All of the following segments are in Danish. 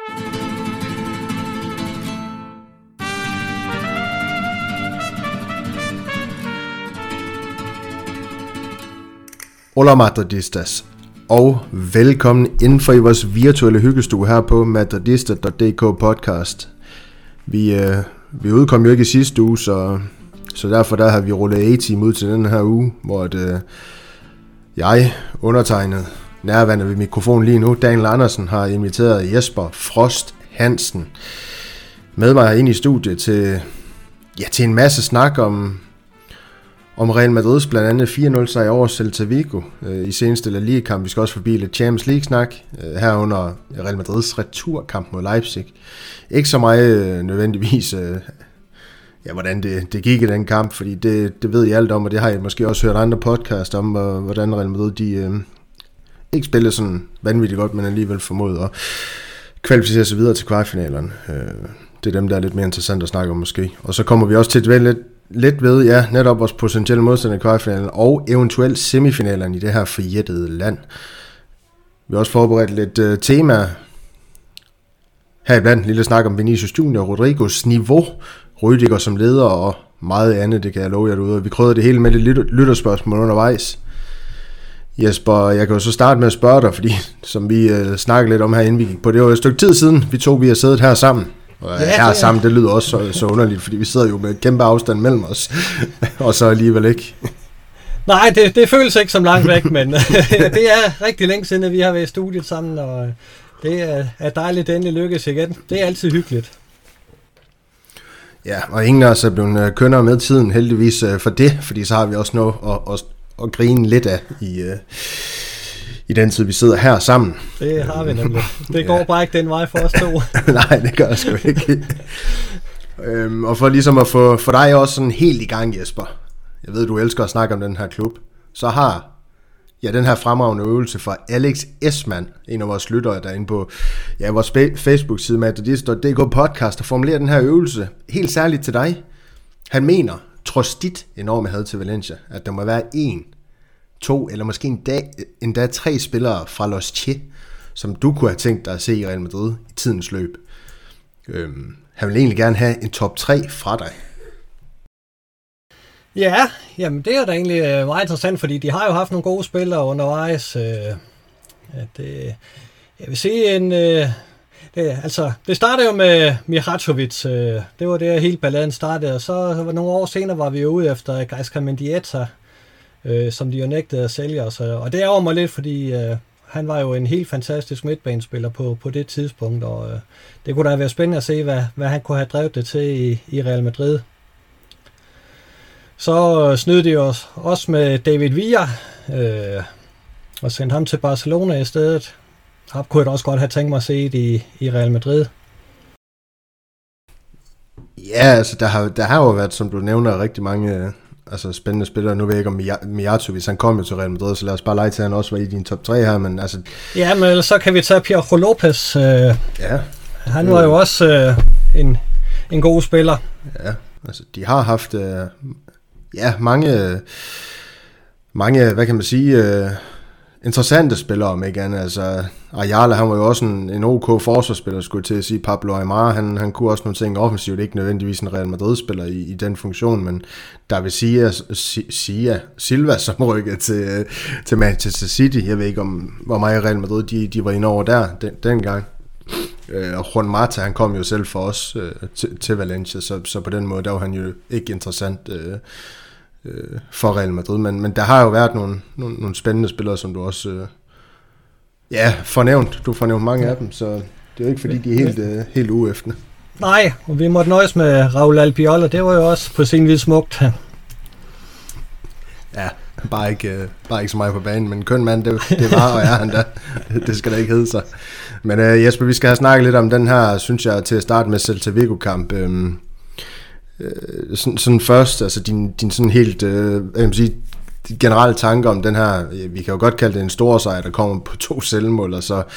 Hola Madridistas, og velkommen indenfor i vores virtuelle hyggestue her på madridista.dk podcast. Vi udkom jo ikke i sidste uge, så derfor der har vi rullet A-team ud til den her uge, hvor jeg, undertegnet, nærværende ved mikrofonen lige nu, Daniel Andersen, har inviteret Jesper Frost Hansen med mig ind i studiet til en masse snak om Real Madrids blandt andet 4-0 sejr over Celta Vigo i seneste La Liga-kamp. Vi skal også forbi lidt Champions League-snak herunder Real Madrids returkamp mod Leipzig. Ikke så meget nødvendigvis hvordan det gik i den kamp, fordi det ved I alt om, og det har I måske også hørt andre podcast om, hvordan Real Madrid de ikke spillede sådan vanvittigt godt, men alligevel formåede at kvalificere sig videre til kvartfinalerne. Det er dem, der er lidt mere interessant at snakke om måske. Og så kommer vi også til at dvæle lidt ved, netop vores potentielle modstander i kvartfinalen og eventuelt semifinalerne i det her forjættede land. Vi har også forberedt lidt temaer. Heriblandt en lille snak om Vinicius Junior, Rodrigos niveau, Rüdiger som leder og meget andet, det kan jeg love jer derude. Vi krydder det hele med lidt lytterspørgsmål undervejs. Jesper, jeg kan jo så starte med at spørge dig, fordi som vi snakkede lidt om her, inden vi gik på, det var et stykke tid siden, vi har siddet her sammen. Og her sammen, det lyder også så underligt, fordi vi sidder jo med et kæmpe afstand mellem os, og så alligevel ikke. Nej, det føles ikke som langt væk, men det er rigtig længe siden, at vi har været i studiet sammen, og det er dejligt, at endelig lykkes igen. Det er altid hyggeligt. Ja, og ingen af os er blevet kønnere med tiden, heldigvis for det, fordi så har vi også noget at grine lidt af i den tid, vi sidder her sammen. Det har vi nemlig. Det går bare ikke den vej for os to. Nej, det gør jeg sgu ikke. Og for ligesom at få dig også sådan helt i gang, Jesper. Jeg ved, du elsker at snakke om den her klub. Så har den her fremragende øvelse fra Alex Esman, en af vores lyttere, der er inde på vores Facebook-side madridista.dk podcast, der formulerer den her øvelse helt særligt til dig. Han mener, trods dit enorme had til Valencia, at der må være 1, 2 eller måske endda 3 spillere fra Los Che, som du kunne have tænkt dig at se i Real Madrid i tidens løb. Han vil egentlig gerne have en top 3 fra dig. Ja, jamen det er da egentlig meget interessant, fordi de har jo haft nogle gode spillere undervejs. Jeg vil sige, det startede jo med Mihajlovic. Det var der hele balladen startede, og så nogle år senere var vi jo ude efter Gaizka Mendieta, som de jo nægtede at sælge os. Og det ærger mig lidt, fordi han var jo en helt fantastisk midtbanespiller på det tidspunkt, og det kunne da være spændende at se, hvad han kunne have drevet det til i Real Madrid. Så snød de os også med David Villa og sendte ham til Barcelona i stedet. Ham kunne jeg da også godt have tænkt mig at se det i Real Madrid. Ja, altså der har jo været, som du nævner, rigtig mange spændende spillere. Nu ved jeg ikke om Mijatovic, han kom jo til Real Madrid, så lad os bare lege til, at han også var i din top 3 her, men altså... Ja, men så kan vi tage Piejo Lopez. Han var jo også en god spiller. Ja, altså de har haft mange, hvad kan man sige, interessante spillere, om ikke andet. Altså Ayala, han var jo også en OK forsvarsspiller, skulle jeg til at sige. Pablo Aimar, han kunne også nogle ting offensivt, ikke nødvendigvis en Real Madrid-spiller i den funktion, men der vil sige Silva, som rykkede til Manchester City. Jeg ved ikke, hvor meget Real Madrid de var inde over der dengang. Og Juan Mata, han kom jo selv for os til Valencia, så på den måde, der var han jo ikke interessant for Real Madrid, men der har jo været nogle spændende spillere, som du også fornævnt. Du fornævnt mange af dem, så det er jo ikke fordi, de er helt uæftende. Nej, og vi måtte nøjes med Raúl Albiol, og det var jo også på sin vis smukt. Ja, bare ikke så meget på banen, men køn mand, det var og er han da. Det skal da ikke hedde sig. Men Jesper, vi skal have snakket lidt om den her, synes jeg, til at starte med Celta Vigo-kamp. Sådan først, altså din sådan helt, jeg kan sige, generelle tanker om den her, vi kan jo godt kalde det en stor sejr, der kommer på 2 selvmål, og så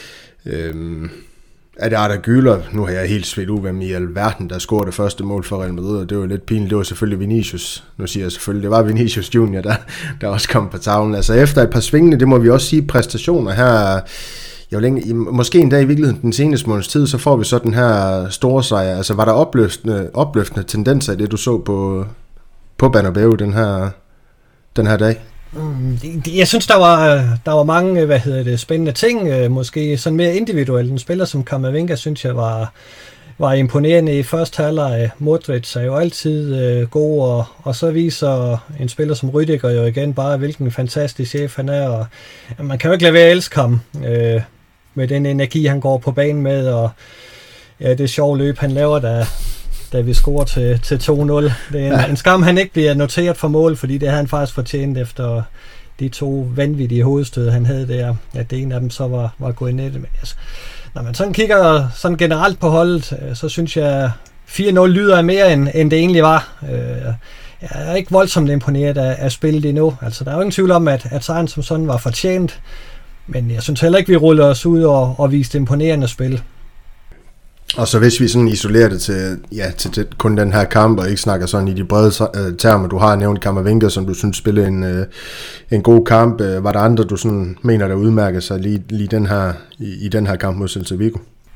er det Arda Güler. Nu har jeg helt svedt ud, hvem i alverden, der scorede det første mål for Real Madrid, og det var lidt pinligt. Det var selvfølgelig Vinicius. Nu siger jeg selvfølgelig, det var Vinicius Junior, der også kom på tavlen. Altså efter et par svingende, det må vi også sige, præstationer her, måske en dag i virkeligheden den seneste måneds tid, så får vi så den her store sejr. Altså var der opløftende tendenser i det, du så på Bernabeu den her dag? Jeg synes, der var mange spændende ting. Måske sådan mere individuelt. En spiller som Camavinga, synes jeg var imponerende i første halvleg. Modric er jo altid god, og så viser en spiller som Rüdiger jo igen bare, hvilken fantastisk chef han er. Og man kan jo ikke lade være at elske ham med den energi, han går på banen med, og ja, det sjove løb, han laver, da vi scorer til 2-0. Det er en skam, han ikke bliver noteret for mål, fordi det havde han faktisk fortjent efter de 2 vanvittige hovedstød, han havde der. At det ene af dem så var gået i nettet. Men altså, når man sådan kigger sådan generelt på holdet, så synes jeg 4-0 lyder af mere, end det egentlig var. Jeg er ikke voldsomt imponeret af spillet endnu. Altså, der er jo ingen tvivl om, at sejren som sådan var fortjent. Men jeg synes heller ikke, vi ruller os ud og viste imponerende spil. Og så hvis vi sådan isolerer det til kun den her kamp, og ikke snakker sådan i de brede termer, du har nævnt Camavinga, som du synes spillede en god kamp. Var der andre, du sådan mener, der udmærker sig lige i den her kamp mod Celta Vigo?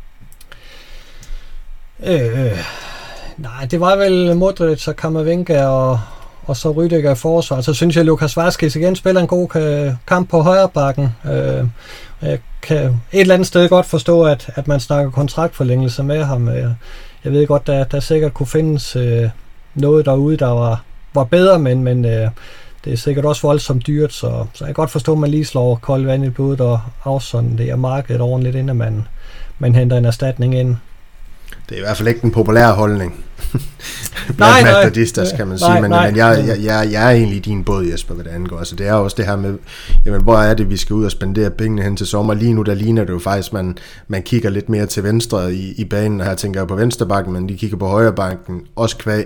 Nej, det var vel Modric og Camavinga og så Rüdiger i forsvar. Så synes jeg, at Lucas Vázquez igen spiller en god kamp på højre bakken. Jeg kan et eller andet sted godt forstå, at man snakker kontraktforlængelse med ham. Jeg ved godt, der sikkert kunne findes noget derude, der var bedre, men det er sikkert også voldsomt dyrt, så jeg kan godt forstå, at man lige slår koldt vand i blodet og afsonderer markedet ordentligt, inden man henter en erstatning ind. Det er i hvert fald ikke den populære holdning. Nej, madridistas, kan man sige, men jeg er egentlig i din båd, Jesper, hvad det angår. Altså, det er også det her med, jamen, hvor er det, vi skal ud og spendere pengene hen til sommer. Lige nu, der ligner det jo faktisk, man kigger lidt mere til venstre i banen, og her tænker jeg på venstrebakken, men de kigger på højrebakken, også kvæg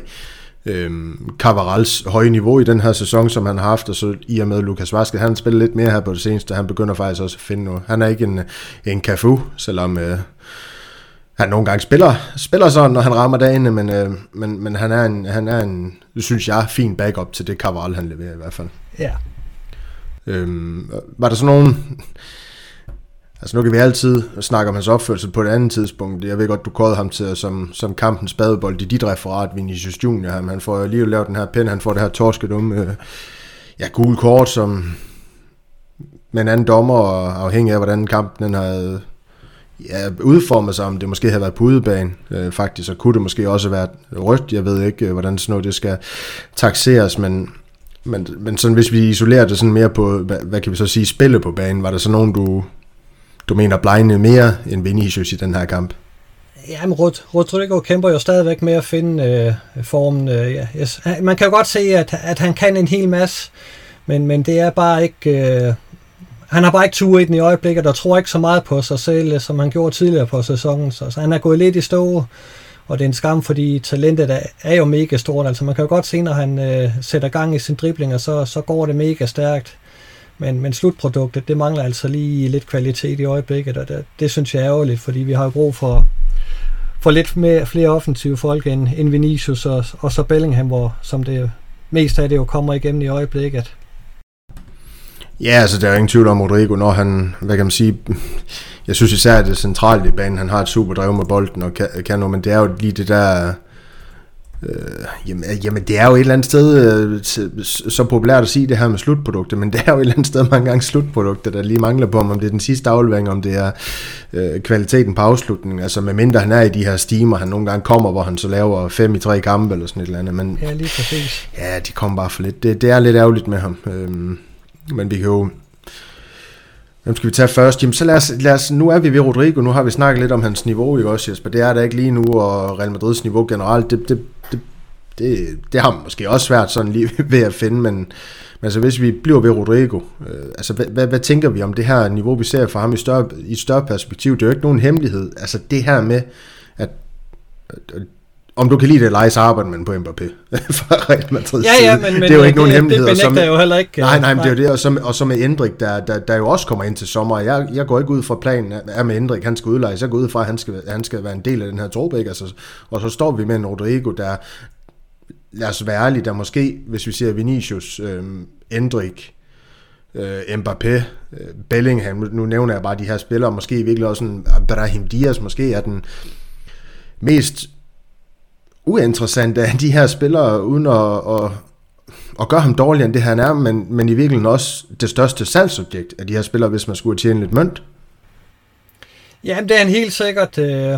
Cavarals høje niveau i den her sæson, som han har haft, og så i og med Lucas Vázquez, han spiller lidt mere her på det seneste, han begynder faktisk også at finde noget. Han er ikke en Cafu, selvom han nogle gange spiller sådan, når han rammer dagene, men han er en, synes jeg, fin backup til det Cavaral, han leverer i hvert fald. Ja. Var der sådan nogen... Altså nu kan vi altid snakke om hans opførsel på et andet tidspunkt. Jeg ved godt, du kårede ham til som kampens badebold i dit referat, Vinicius Junior. Han får jo lige lavet den her pen, han får det her torskedumme gule kort, som med en anden dommer, og afhængig af, hvordan kampen den havde udformet sig, om det måske havde været på udebane, faktisk, så kunne det måske også have været rødt. Jeg ved ikke, hvordan sådan noget det skal taxeres, men sådan, hvis vi isolerer det sådan mere på, hvad kan vi så sige, spille på banen, var der så nogen, du mener blegne mere end Vinicius i den her kamp? Jamen, Rodrigo kæmper jo stadigvæk med at finde formen. Yes. Man kan jo godt se, at han kan en hel masse, men det er bare ikke... Han har bare ikke tur i den i øjeblikket, og tror ikke så meget på sig selv, som han gjorde tidligere på sæsonen. Så han er gået lidt i stå, og det er en skam, fordi talentet er jo mega stort. Altså man kan jo godt se, når han sætter gang i sin driblinger, så går det mega stærkt. Men slutproduktet, det mangler altså lige lidt kvalitet i øjeblikket, og det synes jeg er ærgerligt, fordi vi har jo brug for lidt flere offensive folk end Vinicius og så Bellingham, hvor som det meste af det jo kommer igennem i øjeblikket. Ja, altså der er ingen tvivl om Rodrigo, når han, hvad kan man sige, jeg synes især, at det centrale i banen, han har et super drev med bolden og kan noget, men det er jo lige det der, jamen det er jo et eller andet sted så populært at sige det her med slutprodukter, men det er jo et eller andet sted mange gange slutprodukter, der lige mangler på, om det er den sidste aflevering, om det er kvaliteten på afslutningen, altså medmindre han er i de her stimer, han nogle gange kommer, hvor han så laver 5 i 3 kampe eller sådan et eller andet, men ja, lige præcis. Ja, de kommer bare for lidt, det er lidt ærgerligt med ham, men vi kan jo... Hvem skal vi tage først? Jamen, så lad os, nu er vi ved Rodrigo, nu har vi snakket lidt om hans niveau, ikke også, Jesper? Det er der ikke lige nu, og Real Madrids niveau generelt, det har man måske også svært sådan lige ved at finde, men altså hvis vi bliver ved Rodrigo, altså hvad tænker vi om det her niveau, vi ser for ham i et større perspektiv? Det er jo ikke nogen hemmelighed, altså det her med, at om du kan lide det, så arbejder man på Mbappé fra Real Madrid. Ja, men det er jo ikke nogen hemmelighed. Det benægter jo heller ikke. Nej, men det er jo det, og så med Endrik, der jo også kommer ind til sommer. Jeg går ikke ud fra planen af med Endrik, han skal udlejes. Jeg går ud fra, at han skal være en del af den her trup, altså, og så står vi med en Rodrigo, der, lad os være ærlige, der måske, hvis vi siger Vinicius, Endrik, Mbappé, Bellingham, nu nævner jeg bare de her spillere, måske virkelig også en Brahim Diaz, måske er den mest uinteressante af de her spillere, uden at gøre ham dårligere end det han er, men i virkeligheden også det største salgsobjekt af de her spillere, hvis man skulle tjene lidt mønt. Jamen, det er han helt sikkert.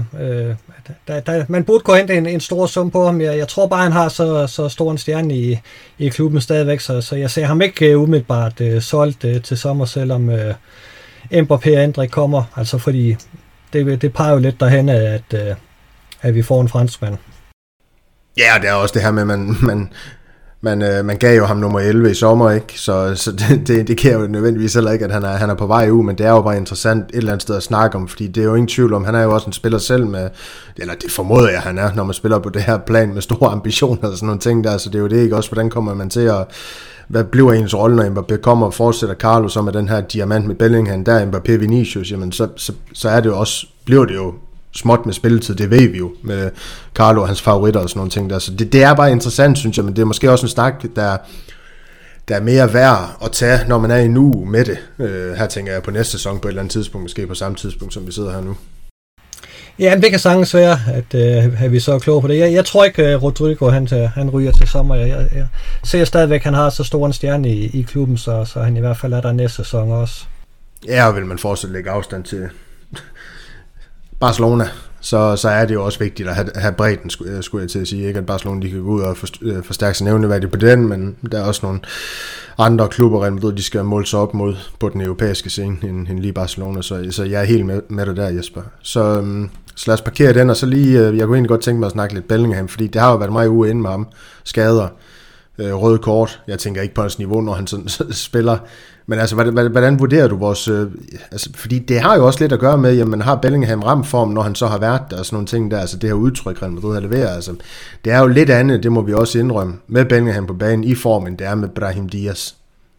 Man burde gå hen en stor sum på ham. Jeg tror bare, han har så stor en stjerne i klubben stadigvæk, så jeg ser ham ikke umiddelbart solgt til sommer, selvom Mbappé og Endrik kommer. Altså, fordi det peger jo lidt derhen, at vi får en franskmand. Ja, det er også det her med, man gav jo ham nummer 11 i sommer, ikke? Så det indikerer jo nødvendigvis heller ikke, at han er på vej ud, men det er jo bare interessant et eller andet sted at snakke om, fordi det er jo ingen tvivl om, han er jo også en spiller selv med, eller det formoder jeg, han er, når man spiller på det her plan med store ambitioner og sådan nogle ting der, så det er jo det ikke også, hvordan kommer man til at, hvad bliver ens rolle, når Mbappé kommer og fortsætter Carlos som med den her diamant med Bellingham, der Mbappé Vinicius, jamen så er det jo også, bliver det jo småt med spilletid, det ved vi jo, med Carlo og hans favoritter og sådan nogle ting der, så det er bare interessant, synes jeg, men det er måske også en snak, der er mere værd at tage, når man er i nu med det. Her tænker jeg på næste sæson på et eller andet tidspunkt, måske på samme tidspunkt, som vi sidder her nu. Ja, det kan sagtens være, at vi så er kloge på det. Jeg tror ikke, Rodrigo han ryger til sommer. Jeg ser stadigvæk, at han har så stor en stjerne i klubben, så han i hvert fald er der næste sæson også. Ja, og vil man fortsat lægge afstand til Barcelona, så er det jo også vigtigt at have bredden, skulle jeg til at sige. Ikke at Barcelona de kan gå ud og forstærke sig nævneværdigt på den, men der er også nogle andre klubber, de skal måle sig op mod på den europæiske scene end lige Barcelona, så jeg er helt med dig der, Jesper. Så lad os parkere den, og så lige, jeg kunne egentlig godt tænke mig at snakke lidt Bellingham, fordi det har jo været meget ude inde med ham. Skader, røde kort, jeg tænker ikke på hans niveau, når han sådan spiller. Men altså, hvordan vurderer du vores... fordi det har jo også lidt at gøre med, at man har Bellingham ramform, når han så har været der, og sådan nogle ting der, altså det her udtryk, Real Madrid har leveret, altså, det er jo lidt andet, det må vi også indrømme, med Bellingham på banen i formen, det er med Brahim Diaz.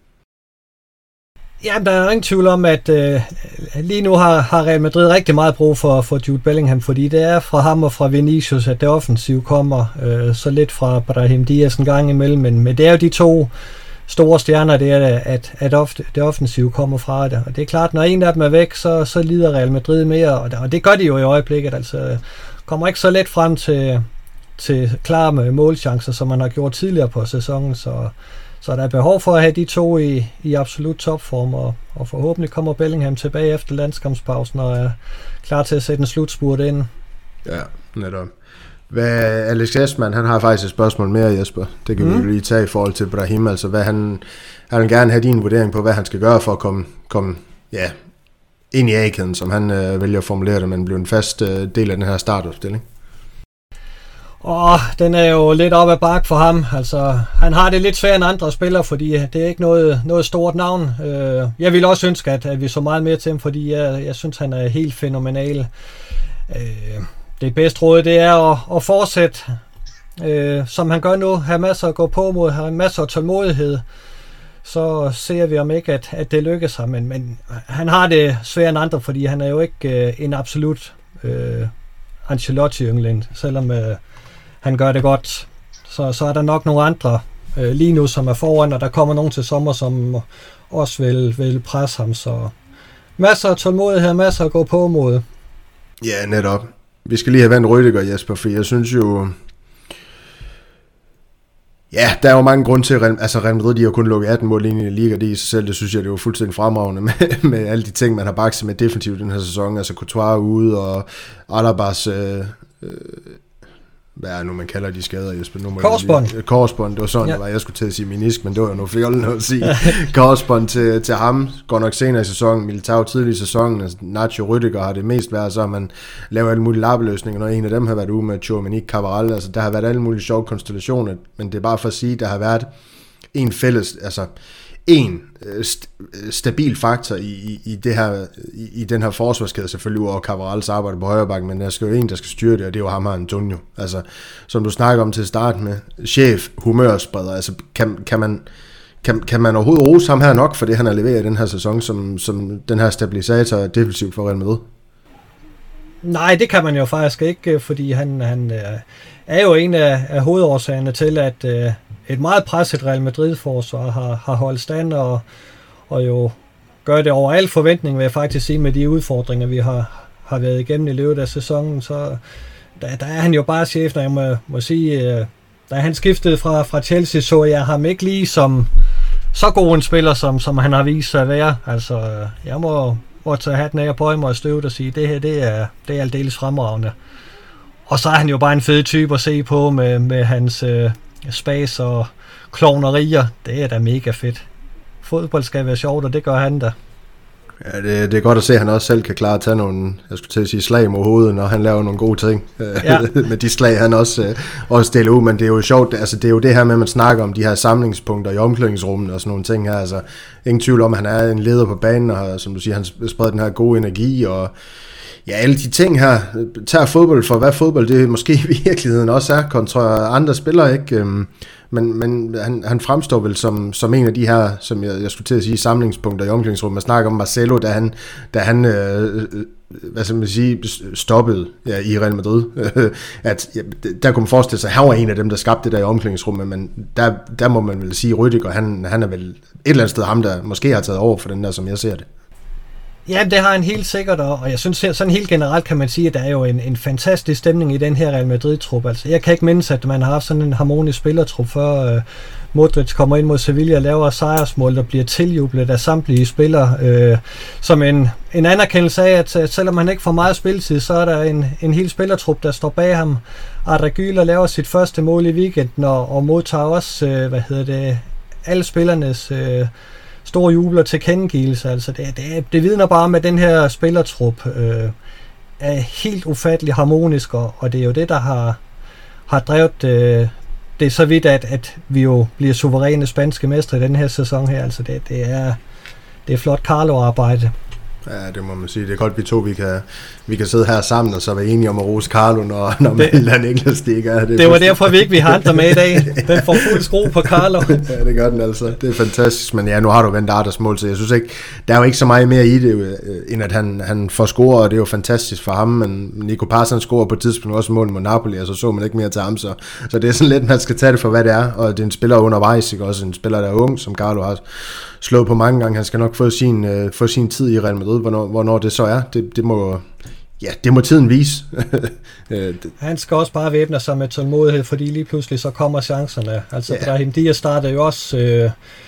Ja, der er ingen tvivl om, at lige nu har Real Madrid rigtig meget brug for Jude Bellingham, fordi det er fra ham og fra Vinicius, at det offensive kommer, så lidt fra Brahim Diaz en gang imellem, men det er jo de to store stjerner, det er, at det offensive kommer fra det. Og det er klart, når en af dem er væk, så lider Real Madrid mere, og det gør de jo i øjeblikket. Altså, kommer ikke så let frem til klare målchancer, som man har gjort tidligere på sæsonen, så der er behov for at have de to i absolut topform, og forhåbentlig kommer Bellingham tilbage efter landskampspausen og er klar til at sætte en slutspurt ind. Ja, netop. Alex Esman, han har faktisk et spørgsmål mere, Jesper. Det kan vi lige tage i forhold til Brahim. Altså, han vil gerne have din vurdering på, hvad han skal gøre for at komme ind i A-kæden, som han vælger at formulere det, men bliver en fast del af den her startopstilling. Den er jo lidt op ad bakke for ham. Altså, han har det lidt svært end andre spillere, fordi det er ikke noget stort navn. Jeg vil også ønske, at vi så meget mere til ham, fordi jeg synes, han er helt fænomenal. Det bedste råd, det er at fortsætte, som han gør nu, have masser at gå på mod, have masser af tålmodighed. Så ser vi om ikke, at det lykkes ham, men han har det svært end andre, fordi han er jo ikke en absolut Ancelotti-yngling, selvom han gør det godt. Så er der nok nogle andre lige nu, som er foran, og der kommer nogen til sommer, som også vil presse ham. Så masser af tålmodighed, masser at gå på mod. Ja, netop. Vi skal lige have vandt Rüdiger, Jesper, for jeg synes jo... Ja, der er jo mange grunde til, at Real Madrid, de har kun lukket 18 mål ind i liga, det i sig selv, det synes jeg, det var fuldstændig fremragende med alle de ting, man har bakset med defensivt den her sæson, altså Courtois ude, og Alabas, hvad er nu man kalder de skader, Jesper? Korsbånd, det var sådan, ja. Jeg skulle til at sige menisk, men det var jo noget fjollet at sige. Korsbånd til ham, går nok senere i sæsonen, Militao tidlig i sæsonen, altså Nacho Rüdiger har det mest været, så man laver alle mulige lappeløsninger, når en af dem har været ude med Tchouaméni, Cabral, altså der har været alle mulige sjove konstellationer, men det er bare for at sige, der har været en fælles, altså en stabil faktor i det her, i den her forsvarskæde, selvfølgelig ud over Cavarals arbejde på højre bakke, men der skal jo en, der skal styre det, og det er jo ham her, Antonio. Altså, som du snakker om til start med, chef, humørspreder, altså kan man overhovedet rose ham her nok for det, han har leveret i den her sæson, som den her stabilisator defensivt for Real Madrid? Nej, det kan man jo faktisk ikke, fordi han er jo en af hovedårsagerne til, at et meget presset Real Madrid-forsvar har holdt stand, og jo gør det over al forventning, vil jeg faktisk sige, med de udfordringer, vi har været igennem i løbet af sæsonen, så der er han jo bare chef, når jeg må sige, da han skiftede fra Chelsea, så jeg ham ikke lige som så god en spiller, som han har vist sig at være. Altså, jeg må tage hatten af og bøje mig og støvet og sige, det her, det er aldeles fremragende. Og så er han jo bare en fed type at se på med hans spas og klovnerier. Det er da mega fedt. Fodbold skal være sjovt, og det gør han da. Ja, det er godt at se, at han også selv kan klare at tage nogle, jeg skulle til at sige, slag mod hovedet, når han laver nogle gode ting. Ja. Med de slag, han også deler ud, men det er jo sjovt, altså det er jo det her med, at man snakker om de her samlingspunkter i omklædningsrummet og sådan nogle ting her, altså ingen tvivl om, at han er en leder på banen, og som du siger, han spreder den her gode energi, og ja, alle de ting her, tager fodbold for, hvad fodbold det måske i virkeligheden også er, kontra andre spillere, ikke? Men han fremstår vel som en af de her, som jeg skulle til at sige, samlingspunkter i omklædningsrummet. Man snakker om Marcelo, da han hvad skal man sige, stoppede i Real Madrid. At der kunne man forestille sig, at han var en af dem, der skabte det der i omklædningsrummet, men der må man vel sige, Rüdiger, han er vel et eller andet sted ham, der måske har taget over for den der, som jeg ser det. Ja, det har han helt sikkert, og jeg synes sådan helt generelt kan man sige, at der er jo en fantastisk stemning i den her Real Madrid-trup. Altså, jeg kan ikke mindes, at man har haft sådan en harmonisk spillertrup, før Modric kommer ind mod Sevilla og laver sejrsmål, der bliver tiljublet af samtlige spillere. Som en anerkendelse af, at selvom han ikke får meget spilletid, så er der en hel spillertrup, der står bag ham. Arda Güler laver sit første mål i weekenden, og modtager også, alle spillernes store jubler til kendegivelse. Altså det vidner bare om, at den her spillertrup er helt ufattelig harmonisk, og det er jo det, der har drevet det så vidt, at vi jo bliver suveræne spanske mestre i den her sæson her. Altså det er flot Carlo-arbejde. Ja, det må man sige. Det er godt, vi kan sidde her sammen og så være enige om at rose Carlo, når Milan Niklas det ikke er. Det var derfor, vi ikke har andre med i dag. Den får fuld skrue på Carlo. Ja, det gør den altså. Det er fantastisk. Men ja, nu har du vendt Ardas mål, så jeg synes ikke, der er jo ikke så meget mere i det, end at han får scoret, og det er jo fantastisk for ham. Men Nico Paz scorer på et tidspunkt også mål mod Napoli, og så man ikke mere til ham. Så det er sådan lidt, man skal tage det for, hvad det er. Og det er en spiller undervejs, ikke? Også en spiller, der er ung, som Carlo har slået på mange gange. Han skal nok få sin tid i Real Madrid, hvornår det så er. Det må tiden vise. Han skal også bare væbne sig med tålmodighed, fordi lige pludselig så kommer chancerne. Altså Brahim Diaz starter jo også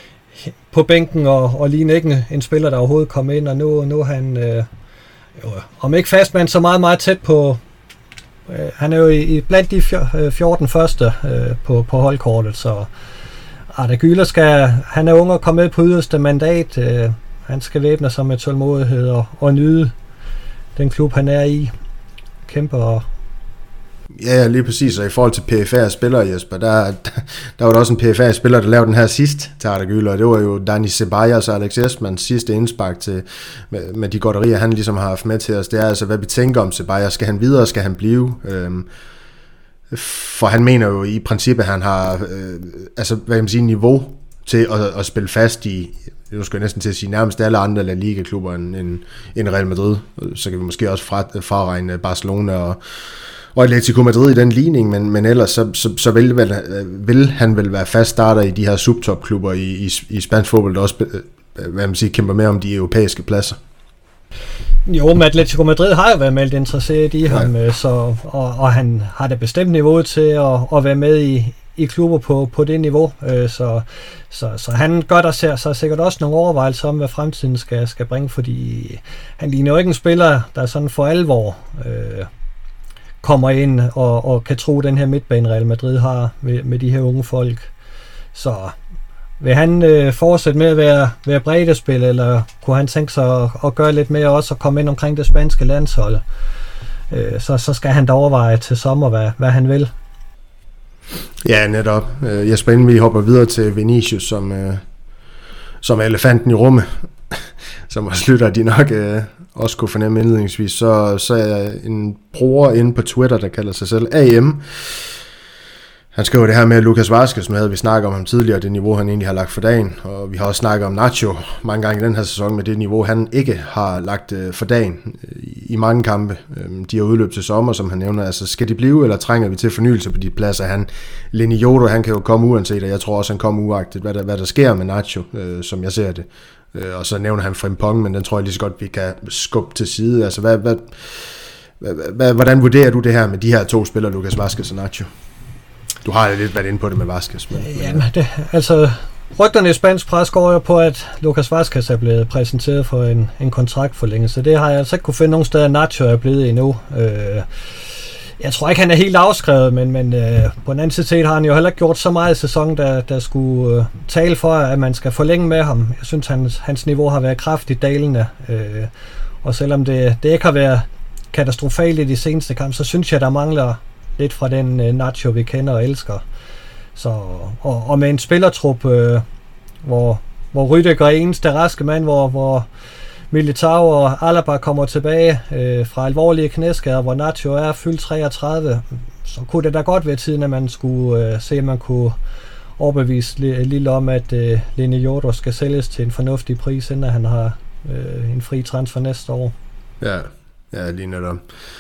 på bænken og ligner ikke en spiller, der overhovedet kom ind, og nu er han om ikke fast, men så meget tæt på. Han er jo blandt de 14 første på holdkortet, så Arda Güler han er ung og kommer med på yderste mandat. Han skal væbne sig med tålmodighed og nyde den klub, han er i. Kæmper. Ja, lige præcis. Og i forhold til PFA-spillere, Jesper, der var der også en PFA-spiller, der lavede den her sidst til Arda Güler, og det var jo Dani Ceballos og Alex Esmans sidste indspark med de godterier, han ligesom har haft med til os. Det er altså, hvad vi tænker om Ceballos. Skal han videre, skal han blive? For han mener jo i princippet, at han har hvad kan man sige, niveau til at spille fast i, nu skal jeg næsten til at sige, nærmest alle andre La Liga-klubber end Real Madrid. Så kan vi måske også fraregne Barcelona og Atletico Madrid i den ligning, men ellers så vil han vel være fast starter i de her subtopklubber i spansk fodbold, der også hvad man siger, kæmper med om de europæiske pladser. Jo, men Atletico Madrid har jo været meldt interesseret i ham, og han har da bestemt niveauet til at være med i klubber på det niveau, så han gør der så sikkert også nogle overvejelser om, hvad fremtiden skal bringe, fordi han ligner jo ikke en spiller, der sådan for alvor kommer ind og kan tro den her midtbane Real Madrid har med de her unge folk. Så vil han fortsætte med at være breddespil, eller kunne han tænke sig at gøre lidt mere også og komme ind omkring det spanske landshold, så skal han da overveje til sommer, hvad han vil. Ja, netop. Jesper, inden vi hopper videre til Vinicius, som elefanten i rummet, som også lytter, de nok også kunne fornemme indledningsvis, så er en bruger inde på Twitter, der kalder sig selv AM. Han skriver det her med Lucas Vázquez, nu havde vi snakket om ham tidligere, det niveau han egentlig har lagt for dagen, og vi har også snakket om Nacho mange gange i den her sæson med det niveau han ikke har lagt for dagen i mange kampe. De har udløbet til sommer, som han nævner, altså skal de blive, eller trænger vi til fornyelse på de pladser? Lenny Yodo, han kan jo komme uanset, og jeg tror også han kommer uagtet, hvad der sker med Nacho, som jeg ser det. Og så nævner han Frimpong, men den tror jeg lige så godt vi kan skubbe til side. Altså hvordan vurderer du det her med de her to spillere, Lucas Vázquez og Nacho? Du har jo lidt været inde på det med Vázquez. Jamen, rygterne i spansk pres går jo på, at Lucas Vázquez er blevet præsenteret for en kontraktforlængelse. Det har jeg altså ikke kunne finde nogen steder, Nacho er blevet endnu. Jeg tror ikke, han er helt afskrevet, men på den anden side har han jo heller ikke gjort så meget i sæsonen, der skulle tale for, at man skal forlænge med ham. Jeg synes, hans niveau har været kraftigt dalende. Og selvom det ikke har været katastrofalt i de seneste kampe, så synes jeg, der mangler lidt fra den Nacho, vi kender og elsker. Så, og med en spillertrup, hvor Rüdiger er eneste raske mand, hvor Militao og Alaba kommer tilbage fra alvorlige knæskader, hvor Nacho er fyldt 33, så kunne det da godt være tiden, at man skulle se, om man kunne overbevise Lille om, at Lenny Yodo skal sælges til en fornuftig pris, inden han har en fri transfer næste år. Ja, lige netop.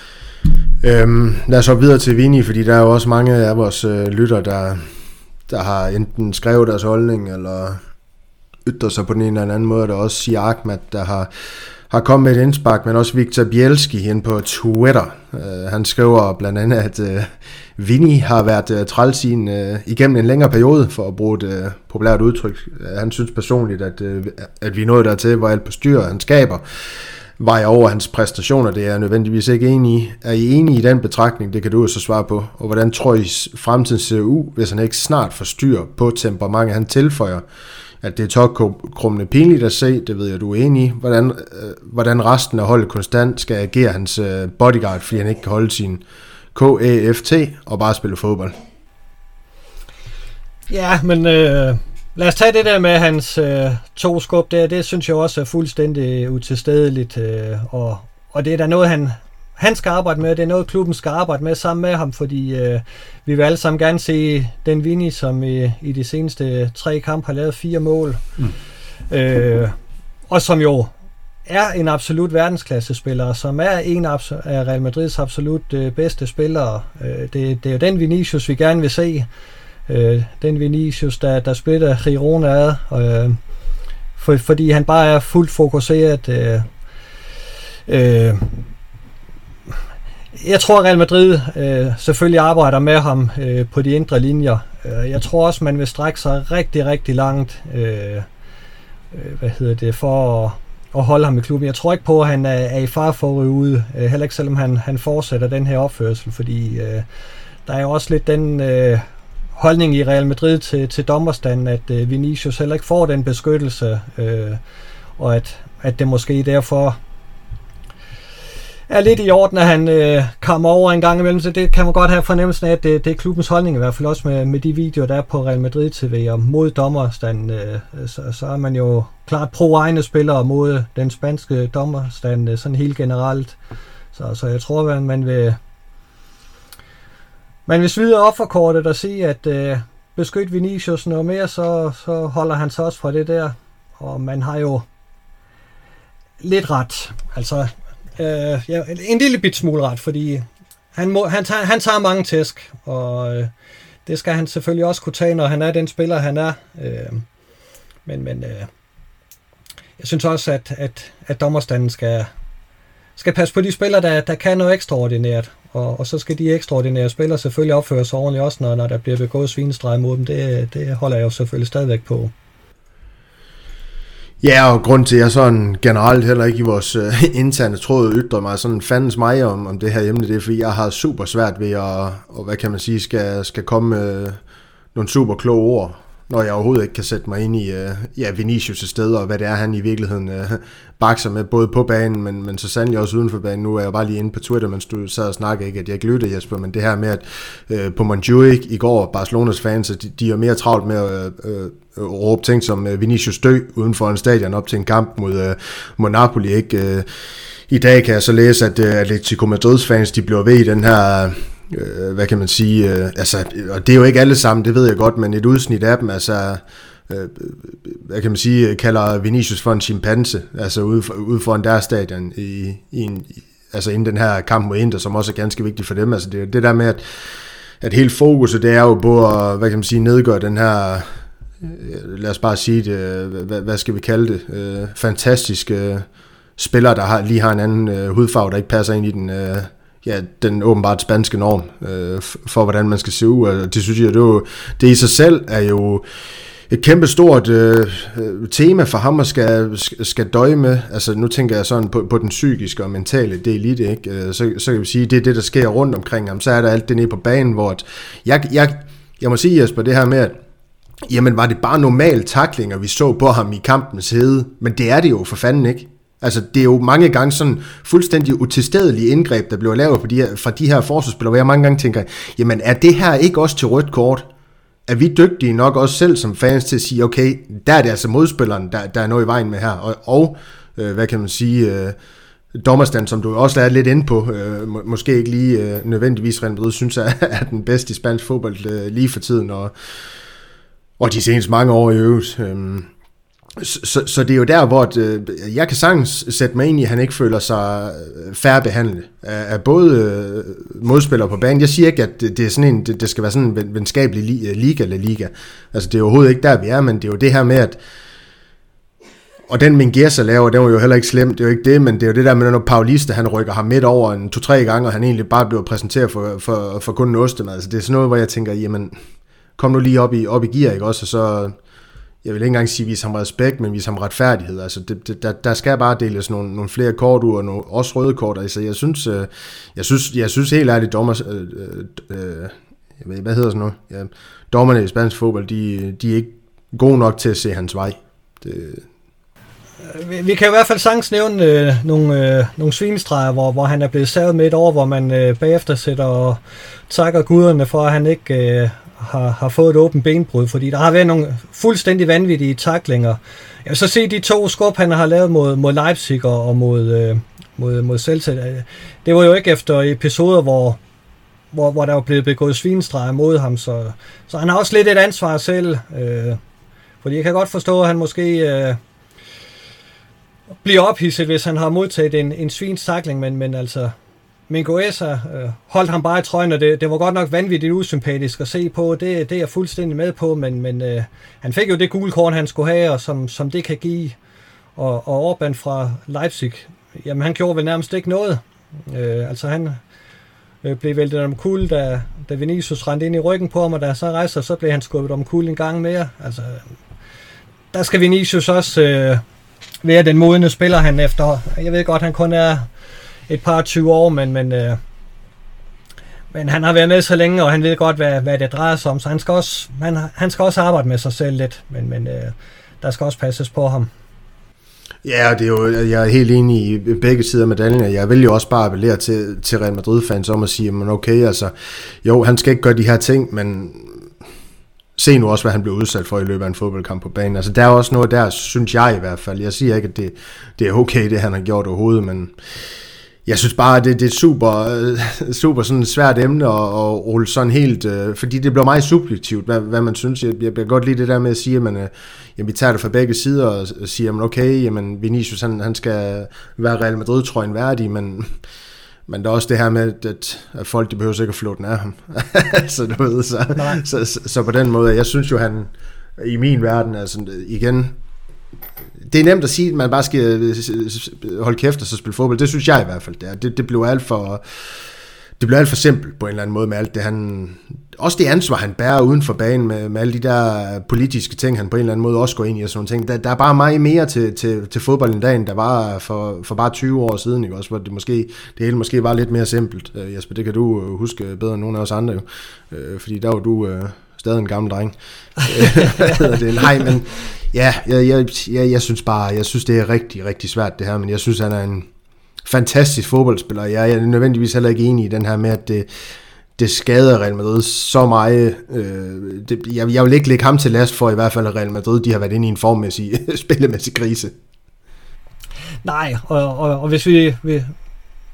Lad os så videre til Vini, fordi der er jo også mange af vores lytter, der har enten skrevet deres holdning, eller ytrer sig på den ene eller anden måde. Der er også Sia Ahmad, der har kommet med et indspark, men også Viktor Bielski ind på Twitter. Han skriver blandt andet, at Vini har været træls igennem en længere periode, for at bruge et populært udtryk. Han synes personligt, at vi er nået dertil, hvor alt på styr, han skaber, vejer over hans præstationer. Det er jeg nødvendigvis ikke enig i. Er I enige i den betragtning? Det kan du så svare på. Og hvordan tror I fremtiden ser ud, hvis han ikke snart får styr på temperamentet? Han tilføjer, at det er tåkrummende pinligt at se, det ved jeg, du er enig i. Hvordan resten af holdet konstant skal agere hans bodyguard, fordi han ikke kan holde sin KAFT og bare spille fodbold. Ja, men lad os tage det der med hans to skub der. Det synes jeg også er fuldstændig utilstedeligt. Og det er da noget, han skal arbejde med. Det er noget, klubben skal arbejde med sammen med ham, fordi vi vil alle sammen gerne se den Vini, som i de seneste 3 kampe har lavet 4 mål. Og som jo er en absolut verdensklassespiller, som er en af Real Madrids absolut bedste spillere. Det er jo den Vinicius, vi gerne vil se. Den Vinicius, der splitter Girona ad, fordi han bare er fuldt fokuseret. Jeg tror, Real Madrid selvfølgelig arbejder med ham på de indre linjer. Jeg tror også, man vil strække sig rigtig, rigtig langt for at holde ham i klubben. Jeg tror ikke på, at han er i fare for at ryge ud, heller ikke selvom han fortsætter den her opførsel, fordi der er jo også lidt den holdning i Real Madrid til dommerstanden, at Vinicius heller ikke får den beskyttelse, og at det måske derfor er lidt i orden, at han kommer over en gang imellem, så det kan man godt have fornemmelsen af, at det er klubbens holdning, i hvert fald også med de videoer, der er på Real Madrid TV, og mod dommerstanden, så er man jo klart pro-egne spillere mod den spanske dommerstand, sådan helt generelt. Så jeg tror, at man vil svide op for kortet og sige, at beskyt Vinicius noget mere, så holder han sig også fra det der, og man har jo lidt ret, altså en lille bit smule ret, fordi han tager mange tæsk, og det skal han selvfølgelig også kunne tage, når han er den spiller, han er. Men jeg synes også, at dommerstanden skal passe på de spillere, der kan noget ekstraordinært, og så skal de ekstraordinære spillere selvfølgelig opføre sig ordentligt, også når der bliver begået svinestreg mod dem. Det holder jeg jo selvfølgelig stadigvæk på. Ja, og grund til, at jeg sådan generelt heller ikke i vores interne tråd ytrer mig sådan fandens mig om det her emne, det er, fordi jeg har super svært ved at hvad kan man sige, skal komme med nogle super kloge ord, når jeg overhovedet ikke kan sætte mig ind i Vinicius' sted, og hvad det er, han i virkeligheden bakser med, både på banen, men så sandelig også uden for banen. Nu er jeg bare lige inde på Twitter, mens du sad og snakkede, ikke, at jeg ikke lyttede, Jesper, men det her med, at på Montjuic i går, Barcelonas fans, de er mere travlt med at råbe ting som Vinicius dø uden for en stadion op til en kamp mod Napoli, ikke? I dag kan jeg så læse, at Atletico Madrids fans, de bliver ved i den her hvad kan man sige, altså, og det er jo ikke alle sammen, det ved jeg godt, men et udsnit af dem, altså, hvad kan man sige, kalder Vinicius for en chimpanse, altså ude foran deres stadion, altså inden den her kamp mod Inter, som også er ganske vigtig for dem, altså det der med, at helt fokuset, det er jo på at, hvad kan man sige, nedgøre den her, lad os bare sige det, hvad skal vi kalde det, fantastiske spillere, der lige har en anden hudfarve, der ikke passer ind i den åbenbart spanske norm for, hvordan man skal se ud, og det synes jeg, det i sig selv er jo et kæmpe stort tema for ham at skal døje med. Altså nu tænker jeg sådan på den psykiske og mentale del i det, ikke? Så kan vi sige, det er det, der sker rundt omkring ham. Så er der alt det nede på banen, hvor jeg må sige, Jesper, det her med, at jamen var det bare normale tacklinger, vi så på ham i kampens hede, men det er det jo for fanden ikke. Altså det er jo mange gange sådan fuldstændig utilstedelige indgreb, der bliver lavet fra de her forsvarsspillere, hvor jeg mange gange tænker, jamen er det her ikke også til rødt kort? Er vi dygtige nok også selv som fans til at sige, okay, der er det altså modspilleren, der er noget i vejen med her, og hvad kan man sige, dommerstand, som du også er lidt inde på, måske ikke lige nødvendigvis Real Madrid synes er den bedste i spansk fodbold lige for tiden, og de seneste mange år i øvrigt. Så det er jo der, hvor jeg kan sagtens sætte mig ind i, at han ikke føler sig fair behandlet af både modspillere på banen. Jeg siger ikke, at det er sådan det skal være sådan en venskabelig liga. Altså det er overhovedet ikke der, vi er, men det er jo det her med, at og den Mingueza laver, den var jo heller ikke slem, det er jo ikke det, men det er jo det der med, når Paulista, han rykker ham midt over 2-3 gange, og han egentlig bare bliver præsenteret for kun en ostemad. Altså det er sådan noget, hvor jeg tænker, jamen, kom nu lige op i gear, ikke også, og så jeg vil ikke engang sige, vise ham respekt, men vise ham retfærdighed. Altså, der skal bare deles nogle flere kort ud, og også røde kort. Altså, jeg synes helt ærligt, hvad hedder sådan noget? Ja, dommerne i spansk fodbold, de er ikke gode nok til at se hans vej. Vi kan i hvert fald sagtens nævne nogle svinestreger, hvor han er blevet savet med et år, hvor man bagefter sætter og takker guderne for, at han ikke har fået et åbent benbrud, fordi der har været nogle fuldstændig vanvittige tacklinger. Jeg vil så se de 2 skub, han har lavet mod Leipzig og mod Celta. Det var jo ikke efter episoder, hvor der var blevet begået svinestreger mod ham, så han har også lidt et ansvar selv, fordi jeg kan godt forstå, at han måske bliver ophidset, hvis han har modtaget en svins tackling, men altså Mingueza holdt ham bare i trøjen, og det var godt nok vanvittigt usympatisk at se på. Det er jeg fuldstændig med på, men han fik jo det gule kort, han skulle have, og som det kan give. Og Orban fra Leipzig, jamen han gjorde vel nærmest ikke noget. Altså han blev væltet omkuld, da Vinicius rendte ind i ryggen på ham, og da så rejser, så blev han skubbet omkuld en gang mere. Altså, der skal Vinicius også være den modne spiller, han efter. Jeg ved godt, han kun er et par 20 år, men han har været med så længe, og han ved godt, hvad det drejer sig om, så han skal også arbejde med sig selv lidt, men der skal også passes på ham. Ja, det er jo, jeg er helt enig i begge sider af medaljen. Jeg vil jo også bare appellere til Real Madrid-fans om at sige, men okay, altså, jo, han skal ikke gøre de her ting, men se nu også, hvad han blev udsat for i løbet af en fodboldkamp på banen. Altså, der er også noget der, synes jeg i hvert fald. Jeg siger ikke, at det er okay, det han har gjort overhovedet, men jeg synes bare, at det er et super sådan svært emne at rulle sådan helt, fordi det bliver meget subjektivt, hvad man synes. Jeg kan godt lide det der med at sige, at jamen, vi tager det fra begge sider og siger, jamen okay, jamen Vinicius han skal være Real Madrid-trøjen værdig, men der er også det her med, at folk de behøver sikkert at flå den af ham. Så du ved, så på den måde, jeg synes jo, han i min verden, altså igen, det er nemt at sige, at man bare skal holde kæft og så spille fodbold. Det synes jeg i hvert fald. Det blev alt for simpelt på en eller anden måde med alt det også det ansvar han bærer uden for banen med alle de der politiske ting han på en eller anden måde også går ind i og sådan ting. Der er bare meget mere til fodbolden i dag, end der var for bare 20 år siden, ikke også, hvor det hele måske var lidt mere simpelt. Jesper, det kan du huske bedre end nogen af os andre jo, fordi der var du stadig en gammel dreng. Nej, men ja, jeg synes det er rigtig, rigtig svært det her, men jeg synes, han er en fantastisk fodboldspiller. Jeg er nødvendigvis heller ikke enig i den her med, at det skader Real Madrid så meget. Jeg vil ikke lægge ham til last for i hvert fald, at Real Madrid de har været inde i en spillemæssig krise. Nej, og hvis vi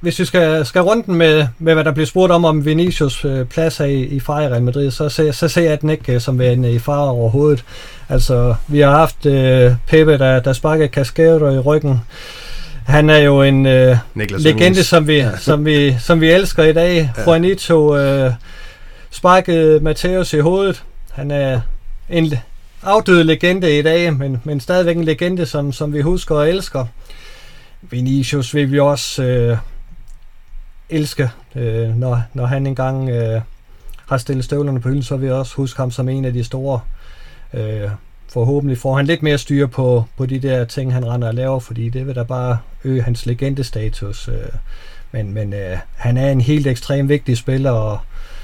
hvis vi skal runde den med hvad der bliver spurgt om Vinicius plads i fare i Real Madrid, så ser jeg den ikke som værende i fare overhovedet. Altså, vi har haft Pepe, der sparker Cascado i ryggen. Han er jo en legende, som vi elsker i dag. Ja. Juanito sparkede Mateus i hovedet. Han er en afdød legende i dag, men stadigvæk en legende, som vi husker og elsker. Vinicius vil vi også elske, når han engang har stillet støvlerne på hylden, så vil vi også huske ham som en af de store. Forhåbentlig får han lidt mere styr på de der ting, han render og laver, fordi det vil da bare øge hans legendestatus. Men han er en helt ekstremt vigtig spiller, og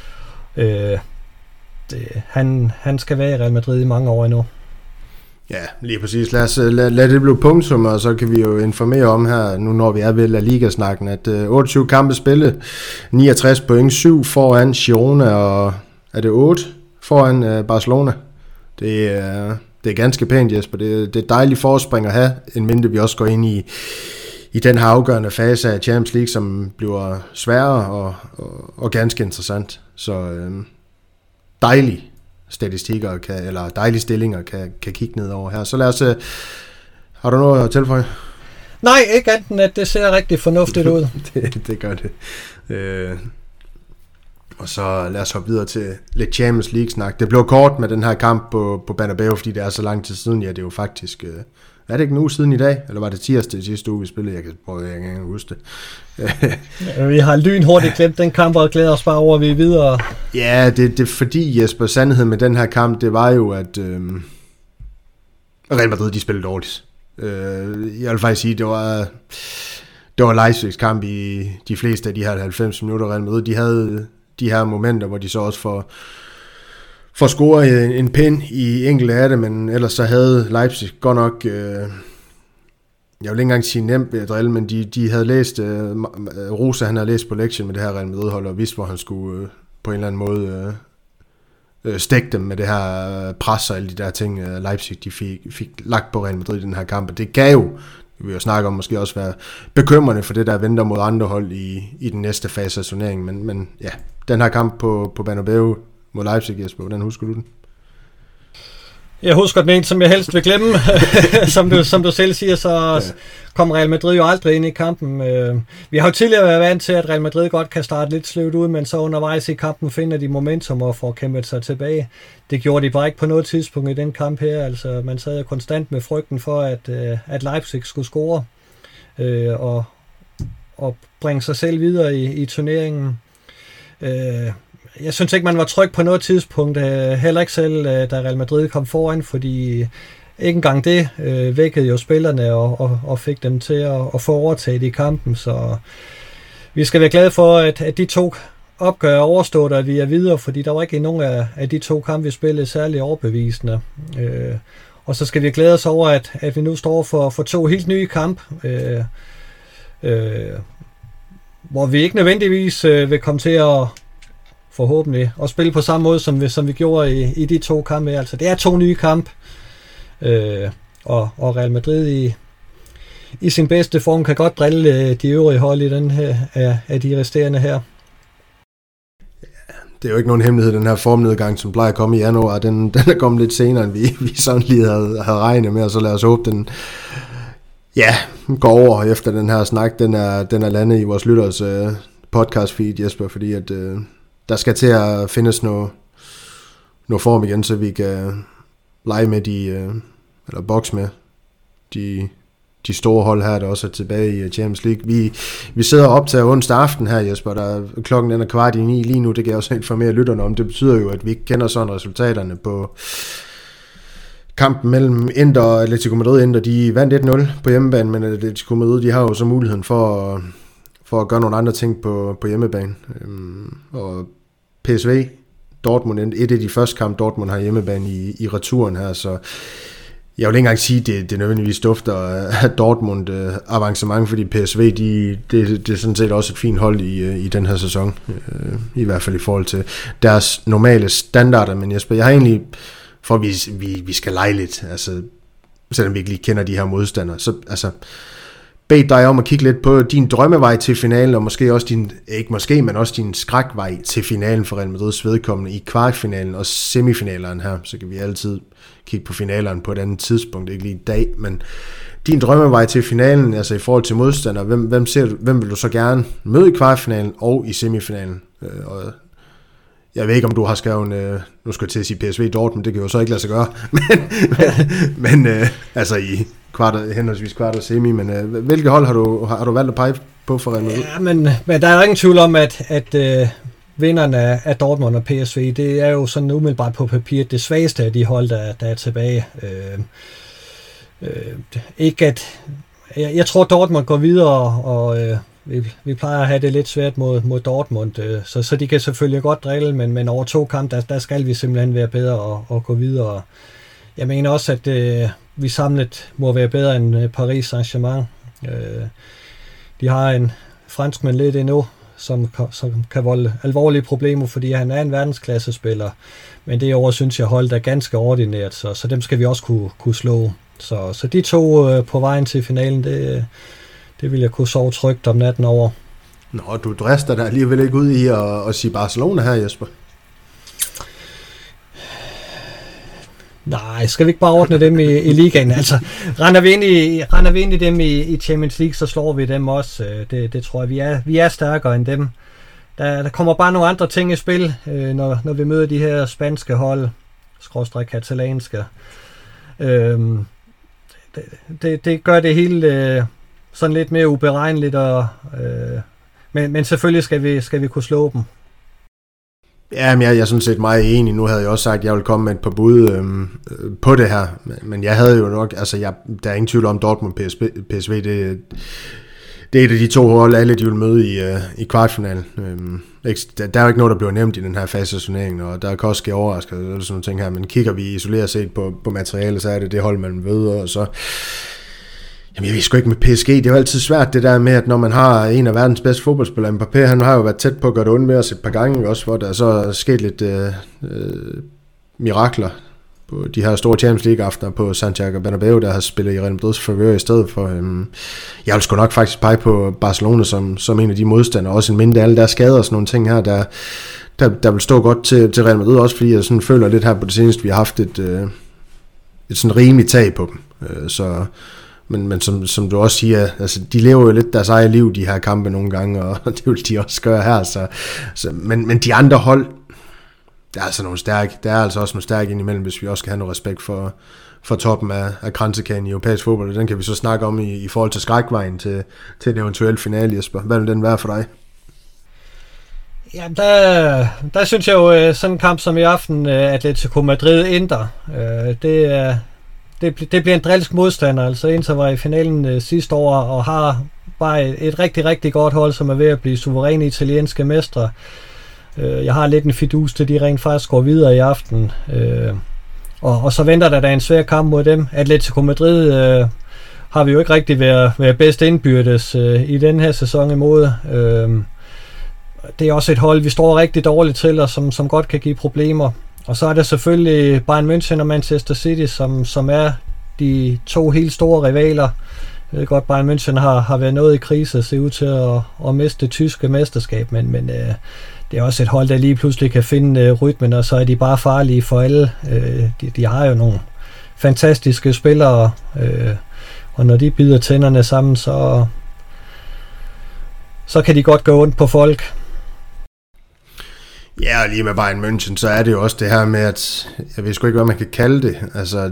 han skal være i Real Madrid i mange år endnu. Ja, lige præcis. Lad det blive punktum, og så kan vi jo informere om her, nu når vi er ved La Liga-snakken, at 28 kampe spillet, 69 point, 7 foran Girona, og er det 8 foran Barcelona? Det er ganske pænt, Jesper. Det er et dejligt forspring at have, mindre vi også går ind i den her afgørende fase af Champions League, som bliver sværere og ganske interessant. Så dejlige statistikker, eller dejlige stillinger, kan kigge ned over her. Så lad os... har du noget at tilføje? Nej, ikke andet, at det ser rigtig fornuftigt ud. det gør det. Og så lad os hoppe videre til lidt Champions League-snak. Det blev kort med den her kamp på Bernabeu, fordi det er så lang tid siden. Ja, det er jo faktisk... er det ikke en uge siden i dag? Eller var det tirsdag sidste uge, vi spillede? Jeg kan ikke huske det. Vi har lynhurtigt glemt den kamp, og glæder os bare over, at vi er videre. Ja, det er fordi, Jesper, sandheden med den her kamp, det var jo, at Real Madrid, de spillede dårligt. Jeg vil faktisk sige, det var Leipzigs kamp i de fleste af de her 90 minutter. Real Madrid, de havde de her momenter, hvor de så også får scoret en pind i enkelte af det, men ellers så havde Leipzig godt nok, jeg vil ikke engang sige nemt ved at drille, men de havde læst, Rosa han havde læst på lektion med det her Real Madrid-hold, og vidste, hvor han skulle på en eller anden måde stikke dem med det her pres og alle de der ting, Leipzig de fik lagt på Real Madrid i den her kamp, og det kan jo, vi vil jo snakke om, måske også være bekymrende for det, der venter mod andre hold i den næste fase af turneringen, men ja, den her kamp på Bernabeu mod Leipzig, Jesper, hvordan husker du den? Jeg husker den en, som jeg helst vil glemme. som du selv siger, så kom Real Madrid jo aldrig ind i kampen. Vi har jo tidligere været vant til, at Real Madrid godt kan starte lidt sløvt ud, men så undervejs i kampen finder de momentum og får kæmpet sig tilbage. Det gjorde de bare ikke på noget tidspunkt i den kamp her. Altså, man sad konstant med frygten for, at Leipzig skulle score og bringe sig selv videre i turneringen. Jeg synes ikke, man var tryg på noget tidspunkt, heller ikke selv, da Real Madrid kom foran, fordi ikke engang det vækkede jo spillerne og fik dem til at få overtaget i kampen, så vi skal være glade for, at de to opgør er overstået, og vi er videre, fordi der var ikke nogen af de to kampe, vi spillede særlig overbevisende. Og så skal vi glæde os over, at vi nu står for to helt nye kamp, hvor vi ikke nødvendigvis vil komme til at forhåbentlig og spille på samme måde, som vi gjorde i de to kampe. Altså, det er to nye kamp, og Real Madrid i sin bedste form kan godt drille de øvrige hold i den her, af de resterende her. Det er jo ikke nogen hemmelighed, den her formnedgang, som plejer at komme i januar, den er kommet lidt senere, end vi sådan lige havde regnet med, og så lad os håbe, den går over efter den her snak. Den er landet i vores lytters podcast feed, Jesper, fordi at der skal til at findes noget form igen, så vi kan lege med eller bokse med de store hold her, der også er tilbage i Champions League. Vi sidder op til onsdag aften her, Jesper, der klokken er 8:15 lige nu, det kan jeg også informere lytterne om. Det betyder jo, at vi ikke kender sådan resultaterne på kampen mellem Inter og Atletico Madrid. Inter, de vandt 1-0 på hjemmebane, men Atletico Madrid, de har jo så muligheden for at gøre nogle andre ting på hjemmebane. Og PSV, Dortmund, et af de første kampe, Dortmund har hjemmebane i returen her, så jeg vil ikke engang sige, at det nødvendigvis dufter af Dortmund avancement, fordi PSV, det er sådan set også et fint hold i den her sæson, i hvert fald i forhold til deres normale standarder, men Jesper, jeg har egentlig, for at vi skal lege lidt, altså, selvom vi ikke lige kender de her modstandere, så altså, bedt dig om at kigge lidt på din drømmevej til finalen, og måske også men også din skrækvej til finalen for Real Madrids vedkommende i kvartfinalen og semifinaleren her. Så kan vi altid kigge på finaleren på et andet tidspunkt, ikke lige i dag, men din drømmevej til finalen, altså i forhold til modstander, hvem vil du så gerne møde i kvartfinalen og i semifinalen? Og jeg ved ikke, om du har skrevet, nu skal jeg til at sige PSV Dortmund, det kan jo så ikke lade sig gøre, men altså i henholdsvis kvart og semi, men hvilke hold har du valgt at pege på for Real Madrid? Ja, men der er jo ingen tvivl om, at vinderen af Dortmund og PSV, det er jo sådan umiddelbart på papiret det svageste af de hold, der er tilbage. Jeg tror, Dortmund går videre, og vi plejer at have det lidt svært mod Dortmund, så de kan selvfølgelig godt drille, men over 2 kampe, der skal vi simpelthen være bedre og gå videre. Jeg mener også, at vi samlet må være bedre end Paris Saint-Germain. De har en franskmand lidt endnu, som kan volde alvorlige problemer, fordi han er en verdensklassespiller. Men det år synes jeg holdet er ganske ordinært, så dem skal vi også kunne slå. Så de 2 på vejen til finalen, det vil jeg kunne sove trygt om natten over. Nå, du drister dig alligevel ikke ud i at sige Barcelona her, Jesper? Nej, skal vi ikke bare ordne dem i ligaen? Altså, render vi ind i dem i Champions League, så slår vi dem også. Det tror jeg, vi er stærkere end dem. Der kommer bare nogle andre ting i spil, når vi møder de her spanske hold, /katalanske. Det gør det hele sådan lidt mere uberegneligt, men selvfølgelig skal vi kunne slå dem. Jamen, jeg er sådan set meget enig. Nu havde jeg også sagt, at jeg ville komme med et par bud på det her, men jeg havde jo nok, altså der er ingen tvivl om Dortmund PSV, det er et af de 2 hold, alle de vil møde i kvartfinalen. Der er jo ikke noget, der bliver nemt i den her fase af turneringen, og der kan også ske overraskelser og sådan nogle ting her, men kigger vi isoleret set på materialet, så er det hold, man møder, og så jamen, jeg ved sgu ikke med PSG. Det er jo altid svært det der med, at når man har en af verdens bedste fodboldspillere, Mbappé, han har jo været tæt på at gøre det ondt med os et par gange også, hvor der så er sket lidt mirakler på de her store Champions League-aftener på Santiago Bernabeu, der har spillet i Real Madrids favør i stedet for. Jeg vil sgu nok faktisk pege på Barcelona som en af de modstandere, også en mindre alle der skader og sådan nogle ting her, der vil stå godt til Real Madrid, også fordi jeg sådan føler lidt her på det seneste, vi har haft et sådan rimeligt tag på dem. Men som du også siger, altså, de lever jo lidt deres eget liv, de her kampe nogle gange, og det vil de også gøre her. Men de andre hold, der er altså også nogle stærke indimellem, hvis vi også skal have noget respekt for toppen af kransekagen i europæisk fodbold. Den kan vi så snakke om i forhold til skrækvejen til en eventuel finale, Jesper. Hvad vil den være for dig? Ja, der synes jeg jo, sådan en kamp som i aften, Atletico Madrid-Inter, det bliver en drilsk modstander. Altså Inter var i finalen sidste år og har bare et rigtig, rigtig godt hold, som er ved at blive suveræne italienske mestre. Jeg har lidt en fidus til, de rent faktisk går videre i aften. Og så venter der en svær kamp mod dem. Atletico Madrid har vi jo ikke rigtig været bedst indbyrdes i den her sæson imod. Det er også et hold, vi står rigtig dårligt til, og som godt kan give problemer. Og så er der selvfølgelig Bayern München og Manchester City, som er de 2 helt store rivaler. Jeg ved godt, Bayern München har været noget i krise og ser ud til at miste det tyske mesterskab, men det er også et hold, der lige pludselig kan finde rytmen, og så er de bare farlige for alle. De har jo nogle fantastiske spillere, og når de bider tænderne sammen, så kan de godt gå ondt på folk. Ja, og lige med Bayern München, så er det jo også det her med, at jeg ved sgu ikke, hvad man kan kalde det. Altså,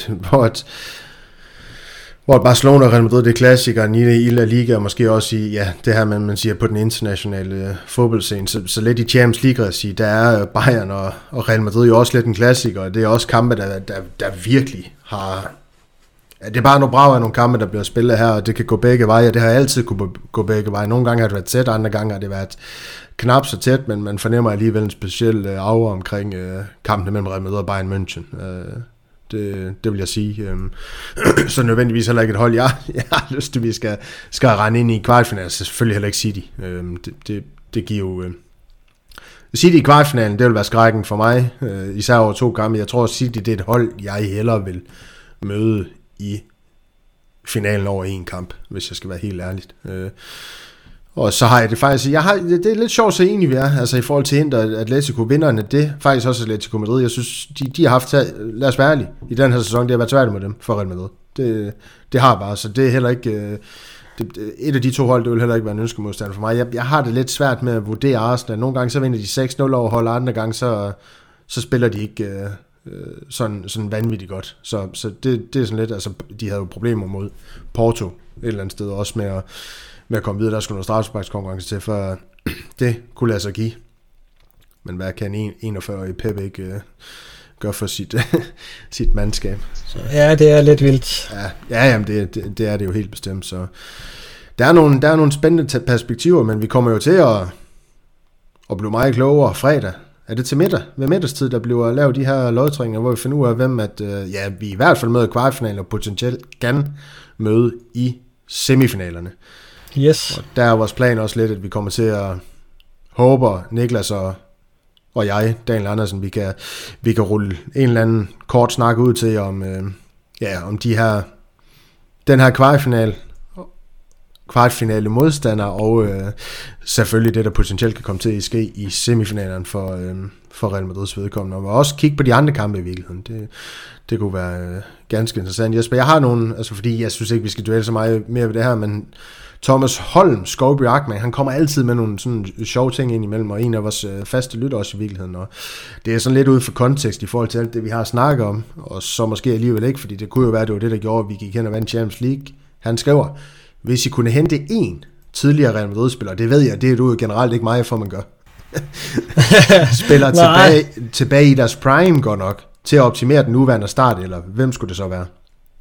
hvor Barcelona og Real Madrid, det er klassikeren i La Liga, og måske også i, ja, det her, man siger på den internationale fodboldscene. Så lidt i Champions League-regi, der er Bayern og Real Madrid jo også lidt en klassiker, og det er også kampe, der virkelig har... Det er bare nogle brag af nogle kampe, der bliver spillet her, og det kan gå begge veje, og det har altid kunne gå begge veje. Nogle gange har det været tæt, andre gange har det været knap så tæt, men man fornemmer alligevel en speciel aura omkring kampene mellem Real Madrid og Bayern München. Det vil jeg sige. Så nødvendigvis heller ikke et hold, jeg har lyst til, vi skal rende ind i kvartfinalen. Selvfølgelig heller ikke City. Det giver jo... City i kvartfinalen, det vil være skrækken for mig, især over 2 kampe. Jeg tror, City det er et hold, jeg hellere vil møde i finalen over en kamp, hvis jeg skal være helt ærlig. Og så har jeg det faktisk, det er lidt sjovt så enige vi er, altså i forhold til Inter, Atletico vinderne, det faktisk også Atletico Madrid, jeg synes, de har haft, lad os være ærlige, i den her sæson, det har været svært med dem for Real Madrid. Det har bare, så det er heller ikke, et af de to hold, det vil heller ikke være en ønskemodstand for mig. Jeg har det lidt svært med at vurdere Arsenal. Nogle gange så vinder de 6-0 over hold, andre gange så spiller de ikke sådan vanvittigt godt. Så det er sådan lidt, altså de havde jo problemer mod Porto et eller andet sted, også med at komme videre. Der skulle noget straffesparkskonkurrence til, for det kunne lade sig give. Men hvad kan en 41-årig Pep ikke gør for sit mandskab? Så. Ja, det er lidt vildt. Ja, jamen det er det jo helt bestemt. Så der er nogle spændende perspektiver, men vi kommer jo til at blive meget klogere fredag. Er det til middag? Ved middagstid, der bliver lavet de her lodtrækninger, hvor vi finder ud af, hvem vi i hvert fald møder kvartfinalen og potentielt kan møde i semifinalerne. Yes. Og der er vores plan også lidt, at vi kommer til at håbe, Niklas og jeg, Daniel Andersen, vi kan rulle en eller anden kort snak ud til om den her kvartfinale modstander, og selvfølgelig det, der potentielt kan komme til at ske i semifinalen for Real Madrids vedkommende. Og også kigge på de andre kampe i virkeligheden. Det kunne være ganske interessant. Jesper, jeg har nogle, altså fordi jeg synes ikke, vi skal dvæle så meget mere ved det her, men Thomas Holm, Skovby Ackman, han kommer altid med nogle sådan sjove ting ind imellem, og en af vores faste lytter også i virkeligheden, og det er sådan lidt ud for kontekst i forhold til alt det, vi har snakket om, og så måske alligevel ikke, fordi det kunne jo være, det var det, der gjorde, at vi gik hen og vandt Champions League. Han skriver, hvis I kunne hente en tidligere Real Madrid-spiller, det ved jeg, det er du jo generelt ikke meget for, man gør. Spiller tilbage i deres prime, godt nok, til at optimere den nuværende start, eller hvem skulle det så være?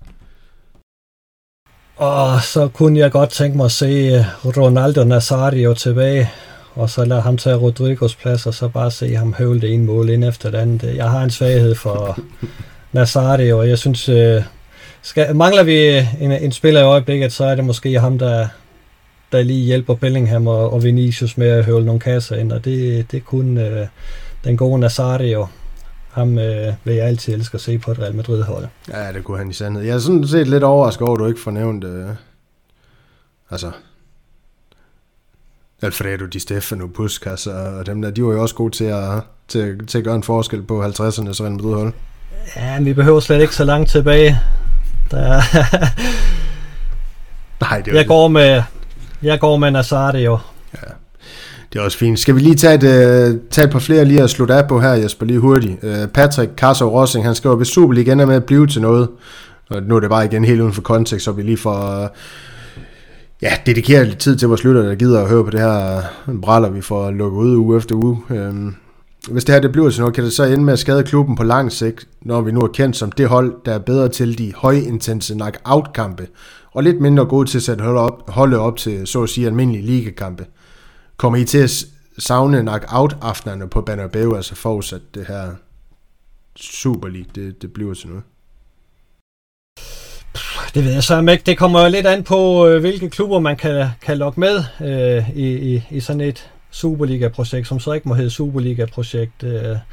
Og så kunne jeg godt tænke mig at se Ronaldo Nazario tilbage, og så lade ham tage Rodrigos plads, og så bare se ham høvle det ene mål ind efter det andet. Jeg har en svaghed for Nazario, og jeg synes, mangler vi en spiller i øjeblikket, så er det måske ham, der lige hjælper Bellingham og Vinicius med at høvle nogle kasser ind, og det kunne den gode Nazario. Ham vil jeg altid elske at se på et Real Madrid-hold. Ja, det kunne han i sandhed. Jeg er sådan set lidt overrasket over, at du ikke fornævnt Alfredo Di Stefano, Puskas og dem der. De var jo også gode til at gøre en forskel på 50'ernes Real Madrid-hold. Ja, vi behøver slet ikke så langt tilbage. Nej, det jeg går med Nazario. Ja. Det er også fint. Skal vi lige tage et par flere lige at slutte af på her, Jesper, lige hurtigt. Patrick Karsov-Rossing, han skriver, hvis Superliga ender med at blive til noget, og nu er det bare igen helt uden for kontekst, så vi lige får dedikere lidt tid til vores lytter, der gider at høre på det her bræller, vi får lukket ud uge efter uge. Hvis det her det bliver til noget, kan det så ende med at skade klubben på lang sigt, når vi nu er kendt som det hold, der er bedre til de højintense knock-out-kampe, og lidt mindre gode til at sætte holdet op til, så at sige, almindelige ligakampe. Kommer I til at savne knock-out-aftenerne på Bernabeu, altså forudsat det her Super League, det bliver til noget? Det ved jeg så ikke. Det kommer jo lidt an på, hvilke klubber man kan lokke med i sådan et Superliga-projekt, som så ikke må hedde Superliga-projekt.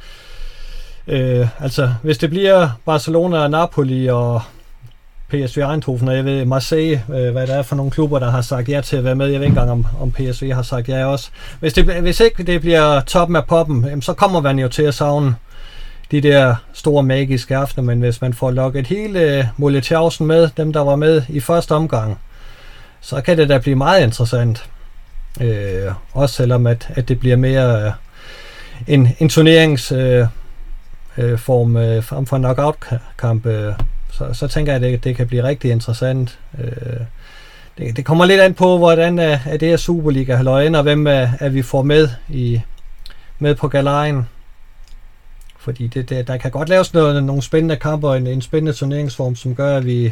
Altså, hvis det bliver Barcelona, Napoli og PSV Eindhoven, og jeg ved Marseille, hvad der er for nogle klubber, der har sagt ja til at være med. Jeg ved ikke engang, om PSV har sagt ja også. Hvis ikke det bliver toppen af poppen, så kommer man jo til at savne de der store magiske aftener, men hvis man får lukket hele Molletjavsen med, dem der var med i første omgang, så kan det da blive meget interessant. Også selvom at det bliver mere en turneringsform for en knockout-kamp, så tænker jeg, at det kan blive rigtig interessant. Det kommer lidt an på, hvordan er det her Superliga-halløj ender, og hvem er vi får med på galejen. Fordi der kan godt laves nogle spændende kamper, en spændende turneringsform, som gør, at vi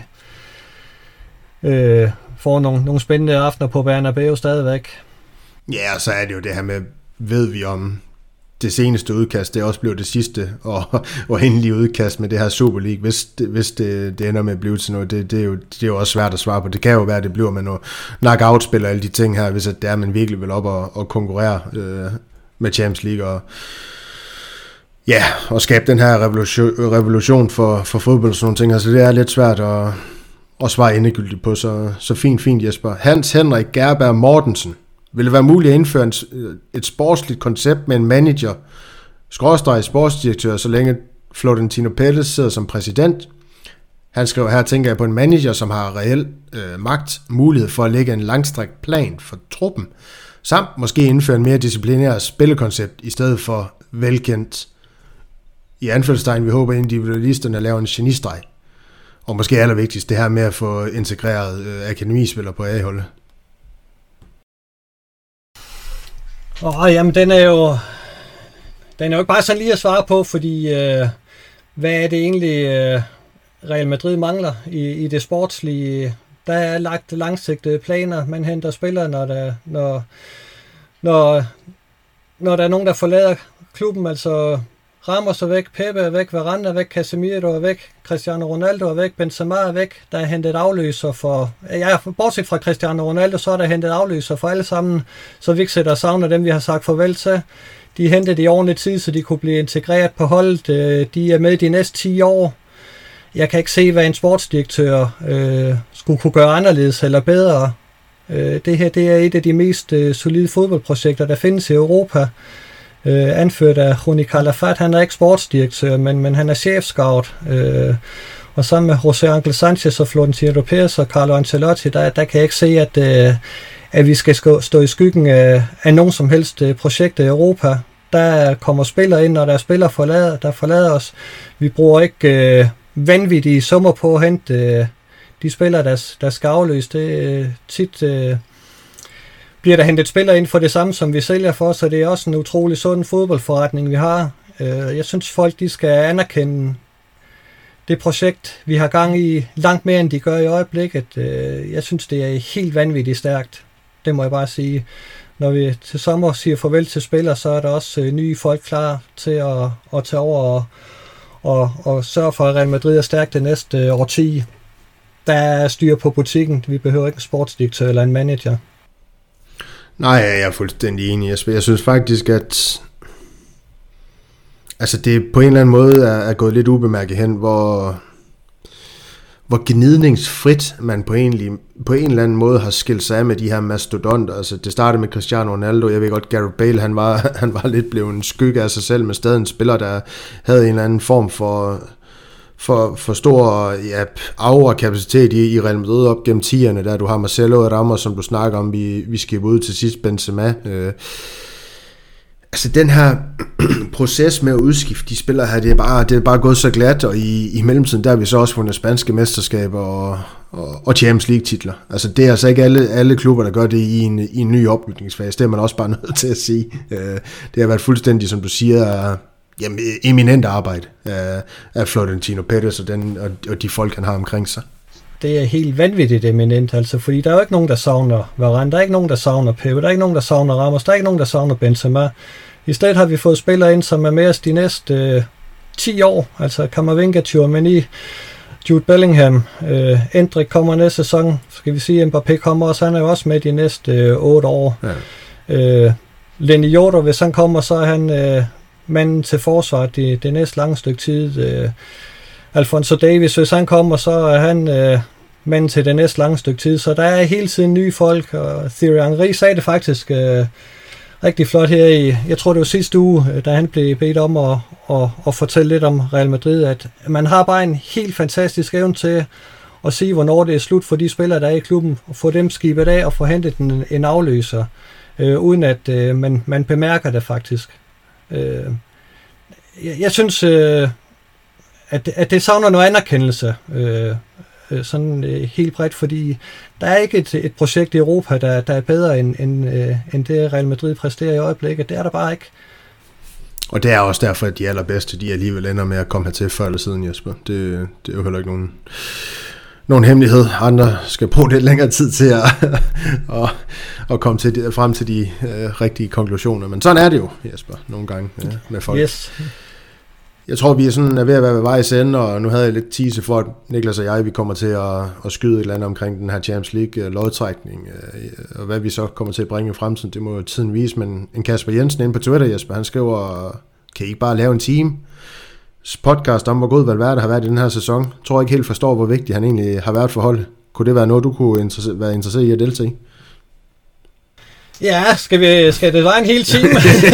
får nogle spændende aftener på Bernabeu stadigvæk. Ja, og så er det jo det her med, ved vi om det seneste udkast, det også blev det sidste og endelige udkast med det her Super League, hvis det ender med at blive til noget, det er jo også svært at svare på. Det kan jo være, at det bliver med noget knockout-spil og alle de ting her, hvis det er, man virkelig vil op og konkurrere med Champions League og skabe den her revolution for fodbold og sådan nogle ting. Altså det er lidt svært og svare endegyldigt på, så fint Jesper. Hans Henrik Gerberg Mortensen. Vil det være muligt at indføre et sportsligt koncept med en manager, sportsdirektør, så længe Florentino Pérez sidder som præsident? Han skriver her, tænker jeg på en manager, som har reel magt, mulighed for at lægge en langstrakt plan for truppen, samt måske indføre en mere disciplineret spillekoncept, i stedet for velkendt, i anførselstegn, vi håber individualisterne laver en genistreg. Og måske allervigtigst, det her med at få integreret akademispillere på A-holdet. Jamen, den er jo ikke bare sådan lige at svare på, fordi hvad er det egentlig, Real Madrid mangler i det sportslige? Der er lagt langsigtede planer. Man henter spillere, når der er nogen, der forlader klubben. Altså Ramos er væk, Pepe er væk, Varane er væk, Casemiro er væk, Cristiano Ronaldo er væk, Benzema er væk. Der er hentet afløser for... bortset fra Cristiano Ronaldo, så er der hentet afløser for alle sammen, så vi ikke sætter savner dem, vi har sagt farvel til. De er hentet i ordentlig tid, så de kunne blive integreret på holdet. De er med de næste 10 år. Jeg kan ikke se, hvad en sportsdirektør skulle kunne gøre anderledes eller bedre. Det her, det er et af de mest solide fodboldprojekter, der findes i Europa. Anført af Joni Calafat. Han er ikke sportsdirektør, men han er chefscout. Og sammen med José Ángel Sánchez og Florentino Pérez og Carlo Ancelotti, der kan jeg ikke se, at vi skal stå i skyggen af nogen som helst projekt i Europa. Der kommer spillere ind, og der er spillere, der forlader os. Vi bruger ikke vanvittige summer på at hente de spillere, der skal afløse. Det tit bliver der hentet spillere ind for det samme, som vi sælger for, så det er også en utrolig sund fodboldforretning, vi har. Jeg synes, folk de skal anerkende det projekt, vi har gang i, langt mere, end de gør i øjeblikket. Jeg synes, det er helt vanvittigt stærkt. Det må jeg bare sige. Når vi til sommer siger farvel til spillere, så er der også nye folk klar til at tage over og sørge for, at Real Madrid er stærkt det næste årti. Der er styr på butikken. Vi behøver ikke en sportsdirektør eller en manager. Nej, jeg er fuldstændig enig. Jeg synes faktisk, at det på en eller anden måde er gået lidt ubemærket hen, hvor gnidningsfrit man på en eller anden måde har skilt sig af med de her mastodonter. Altså, det startede med Cristiano Ronaldo. Jeg ved godt, Gareth Bale, han var lidt blevet en skygge af sig selv, men stadig en spiller, der havde en eller anden form for stor aura-kapacitet i Real Madrid op gennem 10'erne, der du har Marcelo og Ramos, som du snakker om, vi skipper ud til sidst, Benzema. Den her proces med at udskifte de spillere her, det er bare gået så glat, og i mellemtiden, der har vi så også fundet spanske mesterskaber og Champions League-titler. Altså, det er altså ikke alle klubber, der gør det i en ny opbygningsfase. Det er man også bare nødt til at sige. Det har været fuldstændig, som du siger, eminent arbejde af Florentino Pérez og de folk, han har omkring sig. Det er helt vanvittigt eminent, altså, fordi der er jo ikke nogen, der savner Varane, der er ikke nogen, der savner Pepe, der er ikke nogen, der savner Ramos, der er ikke nogen, der savner Benzema. I stedet har vi fået spillere ind, som er med os de næste 10 år, altså Camavinga, Tchouaméni, Jude Bellingham, Endrick kommer næste sæson, skal vi sige, Mbappé kommer også, han er jo også med de næste 8 år. Ja. Lenny Jordo, hvis han kommer, så er han manden til forsvar det næste lange stykke tid. Alfonso Davies, hvis han kommer, så er han manden til det næste lange stykke tid. Så der er hele tiden nye folk, og Thierry Henry sagde det faktisk rigtig flot her jeg tror det var sidste uge, da han blev bedt om at fortælle lidt om Real Madrid, at man har bare en helt fantastisk evne til at sige, hvornår det er slut for de spillere, der er i klubben, og få dem skibet af og få hentet en afløser, uden at man bemærker det faktisk. Jeg synes, at det savner noget anerkendelse, sådan helt bredt, fordi der er ikke et projekt i Europa, der er bedre end det Real Madrid præsterer i øjeblikket. Det er der bare ikke. Og det er også derfor, at de allerbedste, de alligevel ender med at komme hertil før eller siden, Jesper. Det er jo heller ikke nogen hemmelighed. Andre skal bruge lidt længere tid til at komme frem til de rigtige konklusioner. Men sådan er det jo, Jesper, nogle gange med folk. Yes. Jeg tror, vi er ved at være ved vejs ende, og nu havde jeg lidt tease for, at Niklas og jeg, vi kommer til at skyde et eller andet omkring den her Champions League lodtrækning, og hvad vi så kommer til at bringe i fremtiden, det må jo tiden vise, men en Kasper Jensen inde på Twitter, Jesper, han skriver, kan I ikke bare lave en team, podcast om, hvor god Valverde har været i den her sæson. Jeg tror ikke helt forstår, hvor vigtig han egentlig har været for holdet. Kunne det være noget, du kunne være interesseret i at deltage i? Ja, skal det være en hel time?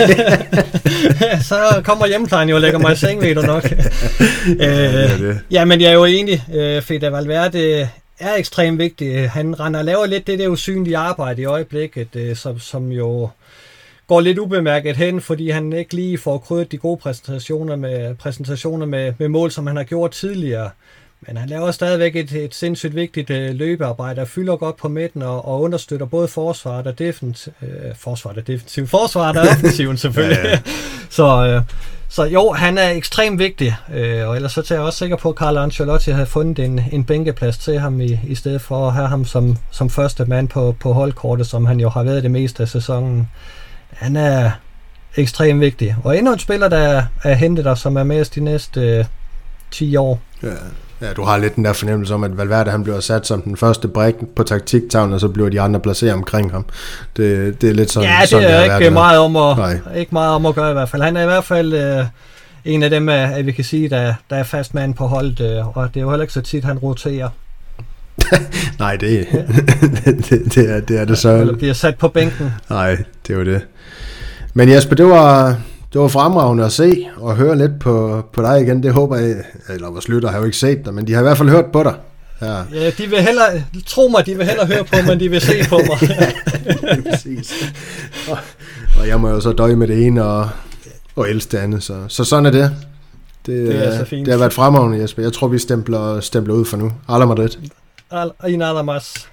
Så kommer hjemmeplejen jo og lægger mig i seng, ved du nok. Ja, men jeg er jo enig. Fede Valverde er ekstremt vigtig. Han render og laver lidt det der usynlige arbejde i øjeblikket, som jo går lidt ubemærket hen, fordi han ikke lige får krydret de gode præstationer med mål, som han har gjort tidligere. Men han laver stadigvæk et sindssygt vigtigt løbearbejde, der fylder godt på midten og understøtter både forsvaret og offensiven selvfølgelig. Ja. Så jo, han er ekstremt vigtig, og ellers så er jeg også sikker på, at Carlo Ancelotti har fundet en bænkeplads til ham i stedet for at have ham som første mand på holdkortet, som han jo har været det meste af sæsonen. Han er ekstremt vigtig, og endnu en spiller, der er hentet der, som er med os de næste 10 år. Ja, du har lidt den der fornemmelse om, at Valverde han bliver sat som den første brik på taktiktavlen, og så bliver de andre placeret omkring ham. Det er lidt sådan. Ja, det er ikke meget om at gøre i hvert fald. Han er i hvert fald en af dem, at vi kan sige, der er fast mand på holdet, og det er jo heller ikke så tit, han roterer. Nej, det er det så. Eller bliver sat på bænken. Nej, det er jo det. Men Jesper, det var fremragende at se og høre lidt på dig igen. Det håber jeg, eller vores lytter har jo ikke set dig, men de har i hvert fald hørt på dig. Ja, de vil hellere høre på mig, end de vil se på mig. Ja, præcis. Og jeg må jo så døje med det ene og elske det andet, så sådan er det. Det er så fint. Det har været fremragende, Jesper. Jeg tror, vi stempler ud for nu. Alla Madrid. Nada más.